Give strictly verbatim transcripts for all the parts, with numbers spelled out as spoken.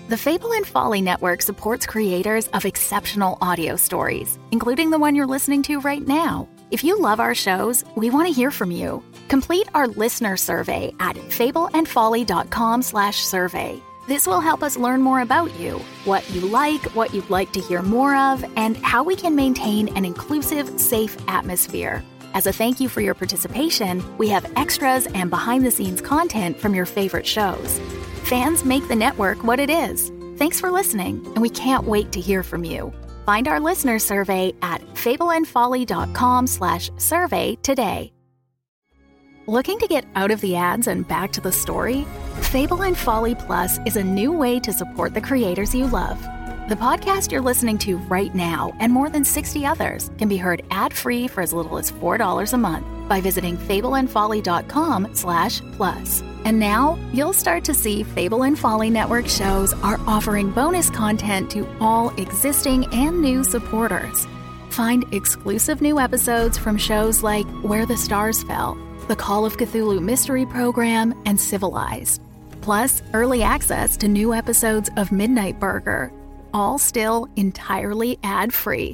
The Fable and Folly Network supports creators of exceptional audio stories, including the one you're listening to right now. If you love our shows, we want to hear from you. Complete our listener survey at fableandfolly.com slash survey. This will help us learn more about you, what you like, what you'd like to hear more of, and how we can maintain an inclusive, safe atmosphere. As a thank you for your participation, we have extras and behind-the-scenes content from your favorite shows. Fans make the network what it is. Thanks for listening, and we can't wait to hear from you. Find our listener survey at fableandfolly.com slash survey today. Looking to get out of the ads and back to the story? Fable and Folly Plus is a new way to support the creators you love. The podcast you're listening to right now and more than sixty others can be heard ad-free for as little as four dollars a month by visiting fableandfolly.com slash plus. And now, you'll start to see Fable and Folly Network shows are offering bonus content to all existing and new supporters. Find exclusive new episodes from shows like Where the Stars Fell, The Call of Cthulhu Mystery Program, and Civilized. Plus, early access to new episodes of Midnight Burger, all still entirely ad-free.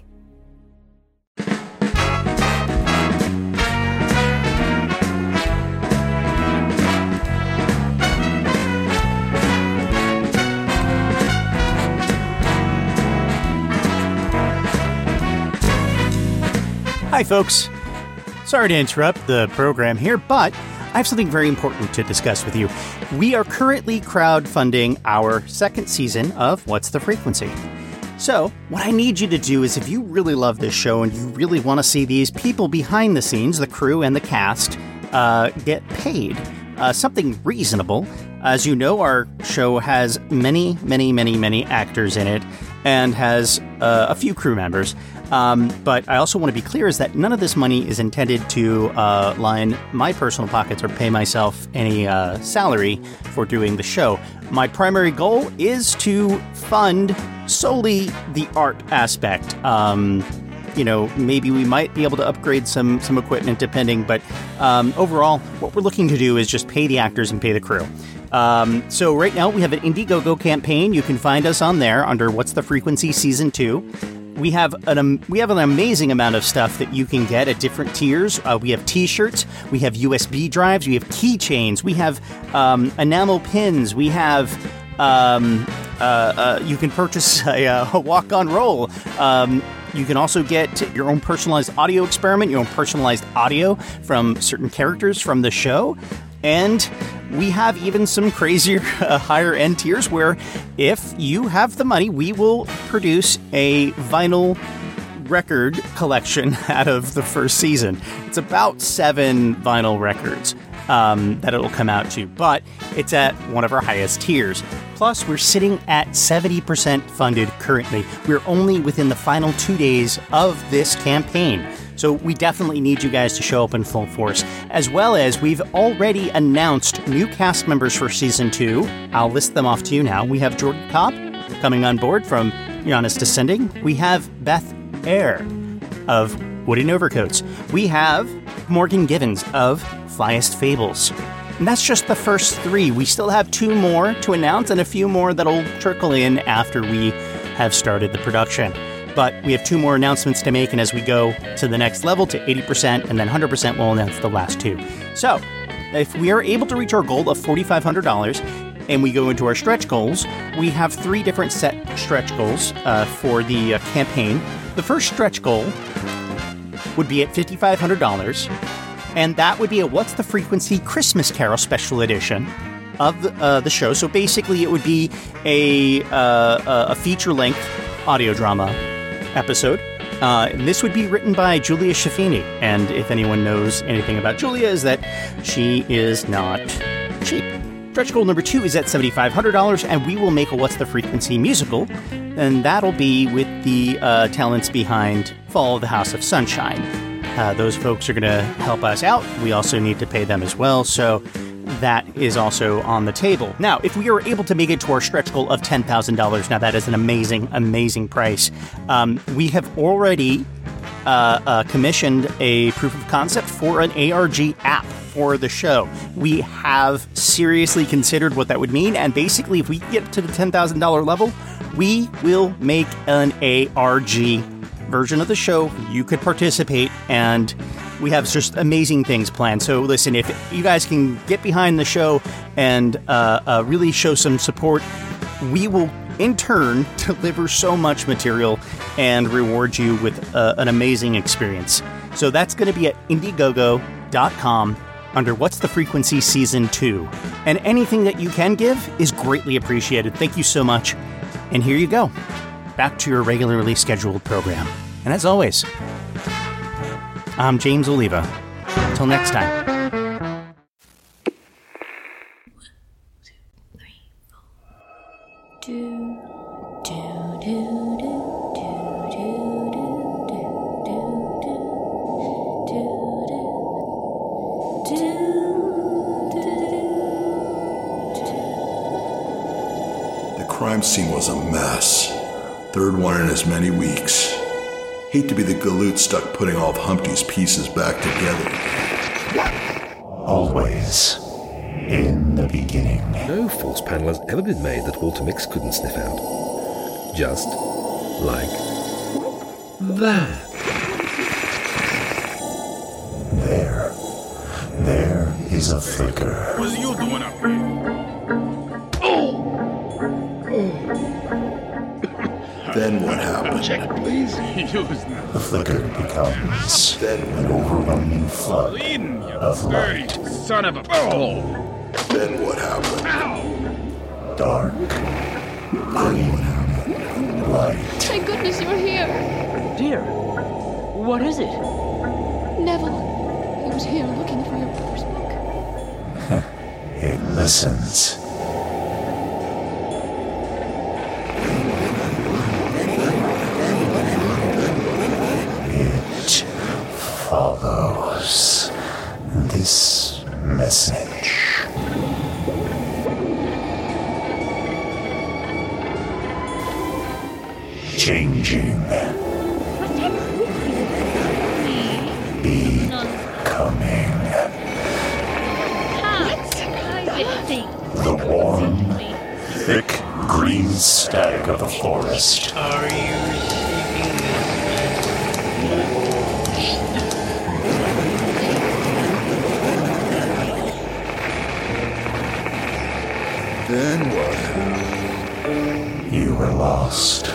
Hi, folks. Sorry to interrupt the program here, but I have something very important to discuss with you. We are currently crowdfunding our second season of What's the Frequency? So, what I need you to do is, if you really love this show and you really want to see these people behind the scenes, the crew and the cast, uh, get paid uh, something reasonable. As you know, our show has many, many, many, many actors in it and has uh, a few crew members. Um, but I also want to be clear is that none of this money is intended to uh, line my personal pockets or pay myself any uh, salary for doing the show. My primary goal is to fund solely the art aspect. Um, you know, maybe we might be able to upgrade some some equipment depending, but um, overall, what we're looking to do is just pay the actors and pay the crew. Um, so right now we have an Indiegogo campaign. You can find us on there under What's the Frequency Season two. We have an um, we have an amazing amount of stuff that you can get at different tiers. Uh, we have T-shirts, we have U S B drives, we have keychains, we have um, enamel pins, we have um, uh, uh, you can purchase a, a walk-on roll. Um, you can also get your own personalized audio experiment, your own personalized audio from certain characters from the show. And we have even some crazier uh, higher end tiers where if you have the money, we will produce a vinyl record collection out of the first season. It's about seven vinyl records um, that it'll come out to, but it's at one of our highest tiers. Plus, we're sitting at seventy percent funded currently. We're only within the final two days of this campaign. So we definitely need you guys to show up in full force, as well as we've already announced new cast members for Season two. I'll list them off to you now. We have Jordan Cobb coming on board from Giannis Descending. We have Beth Eyre of Wooden Overcoats. We have Morgan Givens of Flyest Fables. And that's just the first three. We still have two more to announce and a few more that'll trickle in after we have started the production. But we have two more announcements to make, and as we go to the next level, to eighty percent, and then one hundred percent, we'll announce the last two. So, if we are able to reach our goal of four thousand five hundred dollars, and we go into our stretch goals, we have three different set stretch goals uh, for the uh, campaign. The first stretch goal would be at five thousand five hundred dollars, and that would be a What's the Frequency Christmas Carol Special Edition of the, uh, the show. So basically, it would be a, uh, a feature-length audio drama episode. Uh, and this would be written by Julia Schifini. And if anyone knows anything about Julia, is that she is not cheap. Stretch goal number two is at seven thousand five hundred dollars, and we will make a What's the Frequency musical. And that'll be with the uh, talents behind Fall of the House of Sunshine. Uh, those folks are going to help us out. We also need to pay them as well. So that is also on the table. Now, if we are able to make it to our stretch goal of ten thousand dollars, now that is an amazing, amazing price. Um, we have already uh, uh, commissioned a proof of concept for an A R G app for the show. We have seriously considered what that would mean, and basically, if we get to the ten thousand dollars level, we will make an A R G version of the show. You could participate, and we have just amazing things planned. So listen, if you guys can get behind the show and uh, uh, really show some support, we will in turn deliver so much material and reward you with uh, an amazing experience. So that's going to be at Indiegogo dot com under What's the Frequency Season two. And anything that you can give is greatly appreciated. Thank you so much. And here you go. Back to your regularly scheduled program. And as always, I'm James Oliva. Until next time. The crime scene was a mess. Third one in as many weeks. Hate to be the galoot stuck putting all of Humpty's pieces back together. Always in the beginning. No false panel has ever been made that Walter Mix couldn't sniff out. Just like that. There. There is a flicker. What's you doing up here? Then what happened? Check, please. The flicker becomes an overwhelming flood Bleeding, you of dirty light. son of a... Oh! Then what happened? Ow! Dark. Green. Light. Thank goodness you're here. Dear, what is it? Neville. He was here looking for your brother's book. It listens. It follows this message. Changing. Becoming. The warm, thick green stag of the forest. Are you receiving Then what? You were lost.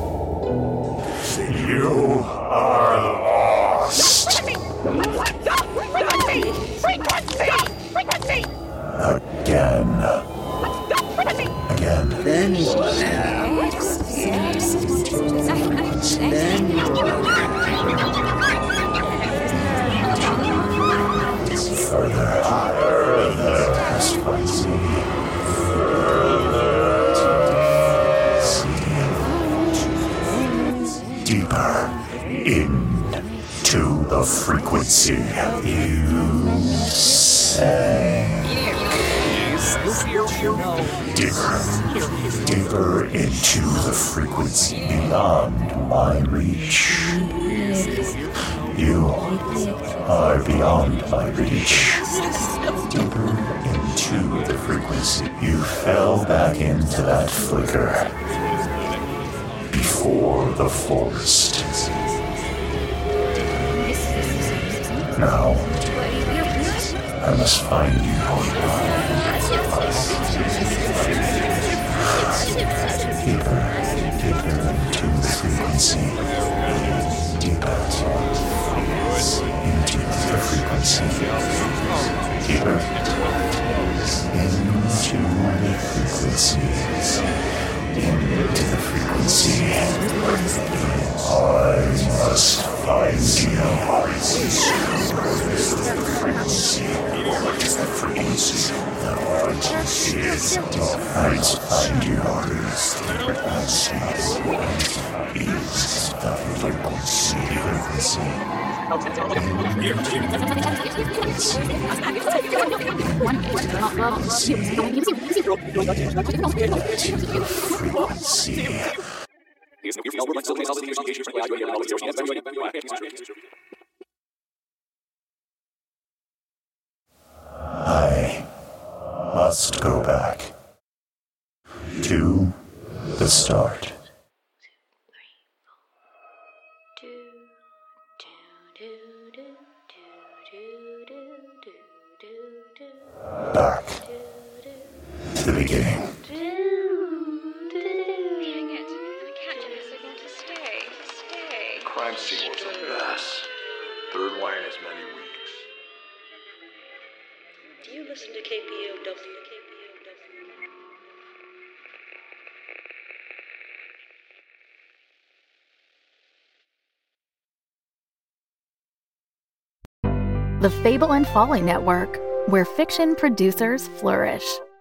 You are lost. Frequency! Frequency! Frequency! Again. Again. Then what happens? Then Further, further past frequency. Further to deeper into the frequency. You sank. Deeper, deeper into the frequency beyond my reach. You are beyond my reach. Deeper into the frequency. You fell back into that flicker before the forest. Now, I must find you. Deeper, deeper into the frequency. Deeper into the frequency. Deeper into the frequency. Into the frequency. I must find you. What is the frequency? What is the frequency? The frequency is I must find you. Frequency is the frequency. Frequency. Frequency. I must go back to the start. Back to the beginning. Crime scene was a mess. Third one in as many weeks. Do you listen to K P O W? The Fable and Folly Network, where fiction producers flourish.